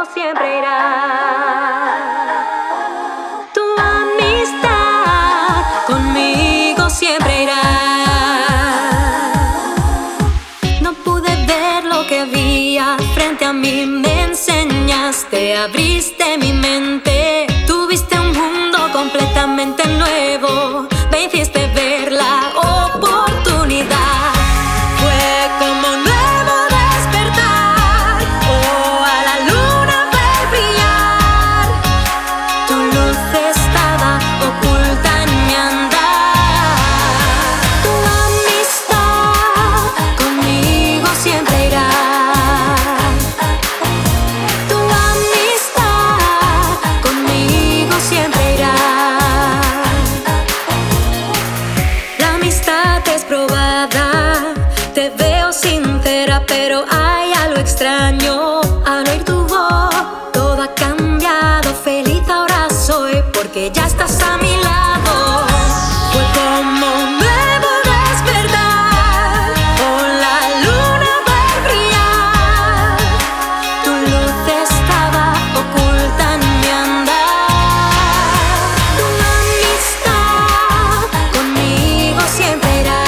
siempre irá. Tu amistad conmigo siempre irá. No pude ver lo que había frente a mí, me enseñaste, abriste mi mente. Tuviste un mundo completamente nuevo, me hiciste ver la oportunidad. Fue como un nuevo despertar, oh, a la luna ver brillar. Tu luz estaba oculta en mi andar. Tu amistad conmigo siempre irá. Tu amistad conmigo siempre irá. La amistad es probada, te veo sincera, pero hay algo extraño al oír tu voz. Todo ha cambiado, feliz ahora soy, porque ya estás a mi lado. Fue como un nuevo despertar, con la luna ver brillar. Tu luz estaba oculta en mi andar. Tu amistad conmigo siempre irá.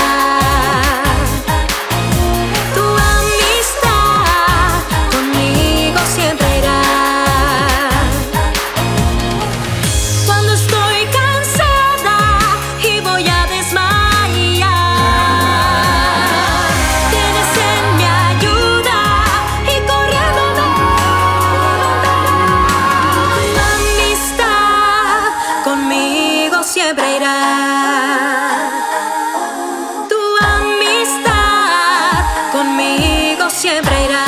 Tu amistad conmigo siempre irá. Cuando estoy cansada y voy a desmayar, tienes en mi ayuda y corriendo me levantarás. Tu amistad conmigo siempre irá. Tu amistad conmigo siempre irá.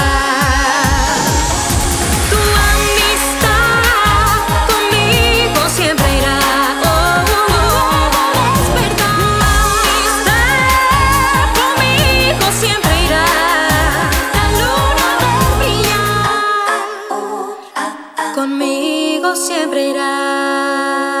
Tu amistad conmigo siempre irá. Oh, despertar. Tu amistad conmigo siempre irá. La luna ver brillar. Conmigo siempre irá.